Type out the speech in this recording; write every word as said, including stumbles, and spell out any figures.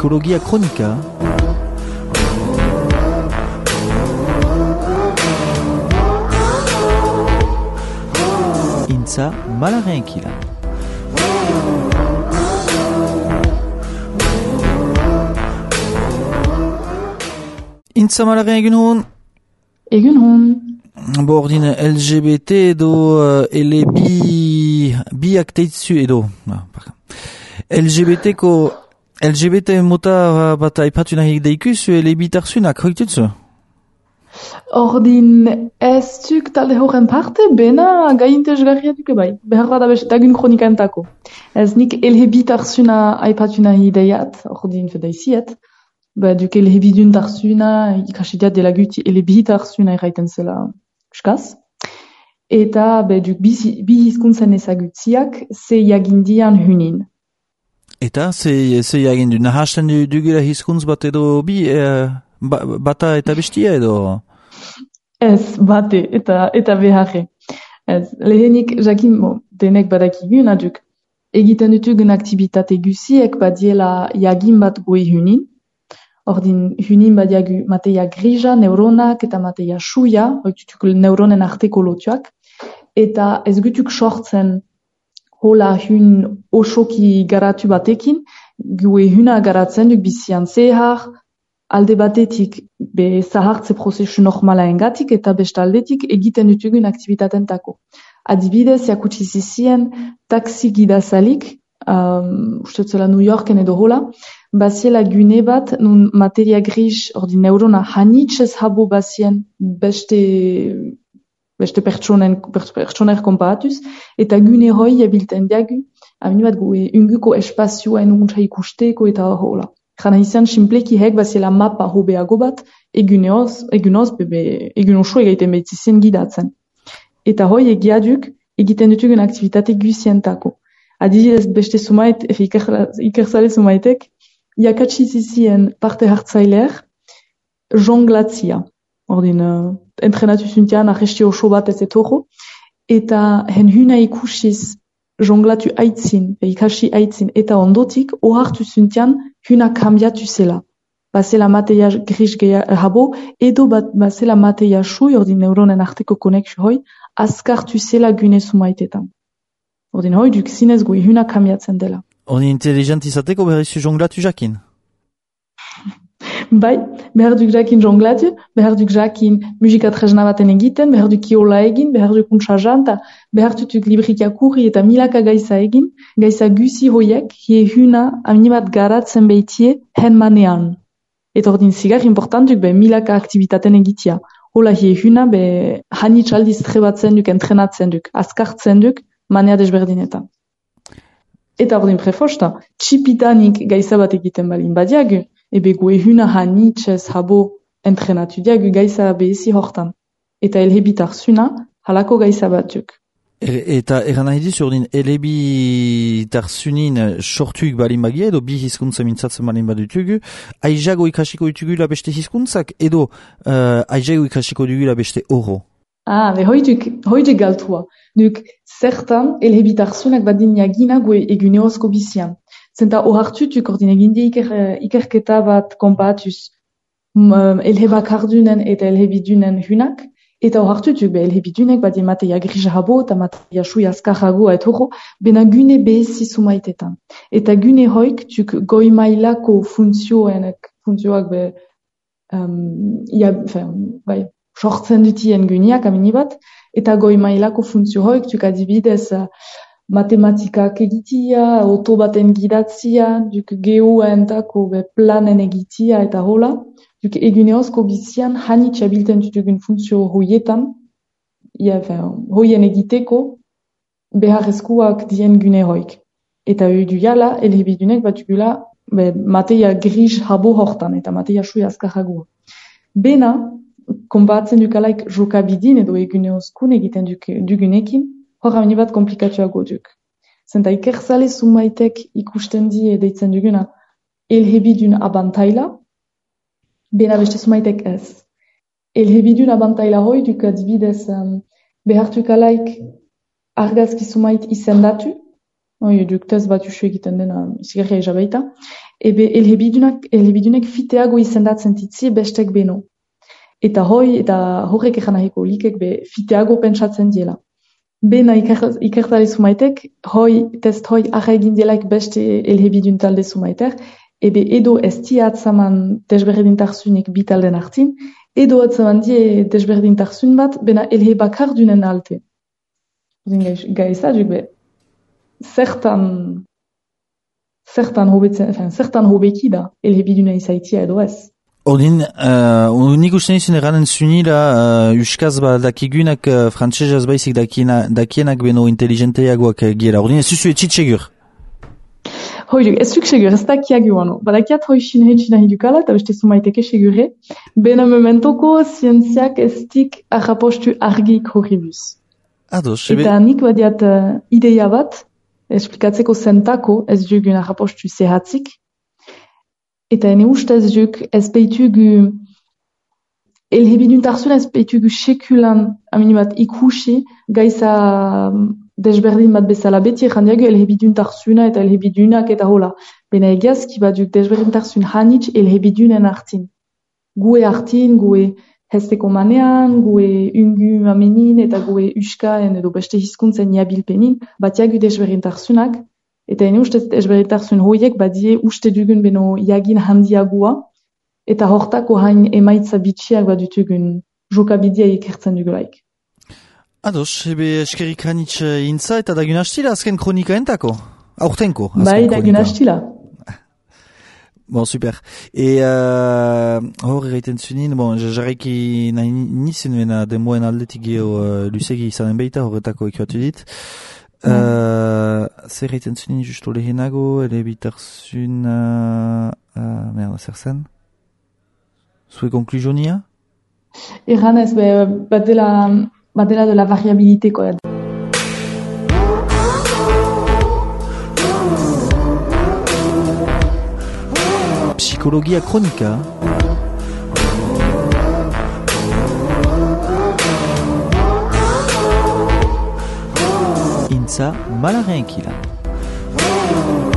Ekologia kronika. Intza Malaren kila. Intza Malaren egun hon. Egun hon. Bordin L G B T edo uh, ele bi biak teitzu edo no, L G B T ko L G B T mota bat aipatu nahi deikuzu ele bitarzunak hoitutzu? Ordin ez tuk talde horren parte bena gaintezgarria duke bai. Behar bada beste dagun kronikantako. Ez nik elhe bitarzuna aipatu nahi deiat, ordin fedaiziet. Ba duk elhe bidun tarzuna ikasidiat dela guti elhe bitarzuna erraiten zela skaz. Eta be duk bi, bi hizkuntzen ezagutziak ze jagindian hunin. Eta ze, ze jagindu nahasten dugula hizkuntz bat edo bi e, ba, bata eta bestia edo? Ez bate eta eta beharre. Ez lehenik jakin bo, denek badakiguna duk egiten dutugun aktibitate guziek badiela jagin bat goe hunin. Ordin hunin badiagu mateia grija, neuronak eta mateia suia, oitutuk neuronen arteko lotuak, eta ez gutuk sortzen hola hun osoki garatu batekin, gue huna garatzen duk bizian zehar, alde batetik be zahartze prozesu normala engatik eta bestaldetik egiten dutugun aktivitatentako. Adibidez, jakutsi zizien taksi gidazalik, um, ustetzela New Yorken edo hola, baziela gune bat, nun materia grij, ordi neurona hanitzez habo bazien beste, beste pertsonen, pertsoner komparatuz, eta gune hoi jabilten diagu, amini bat gue unguko espazioa enuntza ikusteko eta hola. Jana izan simpleki hek baziela mapa hobeago bat, eguneoz, egunoz, bebe, egunoso egaiten behitzizien gidatzen. Eta hoi egiaduk, egiten dutugun aktivitate guzientako. Adibidez beste sumait, ikerzale sumaitek, jakatsi zizien parte hartzaileer, jonglatzia. Ordin, uh, entrenatu zuntian, arresti oso bat ez etorro, eta hen huna ikusiz jonglatu aitzin, ikasi aitzin, eta ondotik, ohartu zuntian, huna kambiatu zela. Bazela mateia gris habo, edo bat, bazela mateia sui, ordin neuronen arteko konexio hoi, azkartu zela gune sumaitetan. Ordin hoi, duk zinez goi huna kambiatzen dela. Oni intelligent izateko berrizu jonglatu jakin? Bai, behar duk jakin jonglatu, behar duk jakin musika tresna baten egiten, behar duk kiola egin, behar duk untsa janta, behar duk librika kurri eta milaka gaisa egin, gaisa guzi hoiek, hie huna aminibat garatzen behitie hen manean. Eta ordin zigar importantuk be milaka aktivitaten egitia. Hola hie huna be hanitxaldiz trebatzen duk, entrenatzen duk, azkartzen duk, manea desberdinetan. Eta ordin prefosta, txipitanik gaisa bat egiten balin badiagu, ebe goe huna hanitxez habo entrenatu diagu gaisa behezi hortan. Eta elhebitar-zuna halako gaisa bat duk. E, eta eran nahi dizu ordin elhebitar-zunin sortuik balin bagia edo bi hizkuntza mintzatzen balin badutugu, aizago ikasiko ditugula beste hizkuntzak edo uh, aizago ikasiko ditugula beste oro? Ah, be hoiduk, hoiduk galtua. Duk, zertan, elhebitarzunak badin jagina goe eguneozko bizian. Zenta ohartutuk ordin egindie iker, ikerketa bat kompatuz um, elhebakardunen eta elhebidunen hunak, eta ohartutuk be elhebidunek badin mateia grija habo eta mateia sui azkarragoa etoro, bena gune behezi sumaitetan. Eta gune hoik, tuk goi mailako funtzioenek, funtzioak be, um, ia, fe, bai, sortzen dutien guneak amini bat, eta goi mailako funtzio hoik, duk adibidez uh, matematikak egitia, oto baten gidatzia, duk geoentako be planen egitia eta hola, duk eguneozko bizian hanitxa bilten dutugun funtzio hoietan, ia, hoien egiteko beharrezkoak dien gune hoik. Eta eudu jala, elhebidunek bat dugula be, mateia grij habo hortan, eta mateia sui azkarragoa. Bena, konbatzen dukalaik jokabidin edo eguneozkun egiten duk, dugunekin, hor amini bat komplikatuago duk. Zenta ikerzale sumaitek ikusten die deitzen duguna elhebidun abantaila, bena beste sumaitek ez. Elhebidun abantaila hoi duk adibidez um, behartukalaik argazki sumait izendatu, Oi, duk tez bat usu egiten dena izigarria ezabaita. Ebe elhebidunak, elhebidunek fiteago izendatzen titzi bestek beno. Eta hoi, eta horrek egan nahiko likek be fiteago pentsatzen diela. Bena ikertari zumaitek, hoi, test hoi arra egin dielaik beste elhebidun talde zumaitek, ebe edo ez tiatzaman desberdintarzunik bitalden hartin, edo atzaman die desberdintarzun bat, bena elhe bakar dunen alte. Gaizaduk be, zertan, zertan hobetzen, enfin, zertan hobeki da, elhebiduna izaitia edo ez. Ordin, uh, nik usten izan eranen zunira, uh, uskaz ba dakigunak uh, frantzesez baizik dakiena, dakienak beno inteligenteagoak gira. Ordin, ez zuzu etxit segur? Hoi, ez zuk segur, ez dakiak joano. Badakiat hoi sinhetxina hidukala, eta beste zumaiteke segure. Bena momentoko, zientziak ez tik arrapostu argik horribuz. Ados, ebe... Eta nik badiat uh, ideia bat, esplikatzeko zentako ez dugun arrapostu zehatzik. Eta ene ustez duk ez beitugu, elhebiduntarzuna ez beitugu sekulan, aminibat ikusi, gaiza desberdin bat bezala beti errandiago elhebiduntarzuna eta elhebidunak eta hola. Bena egazki bat duk desberdintarzun hanitz elhebidunen hartin. Gue hartin, gue hesteko manean, gue ungu amenin eta gue uskaen edo beste hizkuntzen jabilpenin, batiagu desberdintarzunak. Eta ene ustez desberdintarzun hoiek badie uste dugun beno jagin handiagua, eta hortako hain emaitza bitxiak badutugun jokabidea ikertzen dugulaik. Ados, ebe eskerik hanitz intza eta dagun hastila azken kronika entako? Aurtenko? Bai, dagun hastila. Bon, super. E uh, hor erraiten zunin, bon, jarraiki nahi nizun bena denboen aldetik geho uh, lusegi izanen beita horretako ikuatu dit. Uh, zer egiten zunin justo lehenago, ele bitarzun... Uh, uh, merda, zer zen? Zue konklusionia? Erran ez, bat dela, bat dela de la variabiliteko. Psikologia kronika. Intza malaren kila.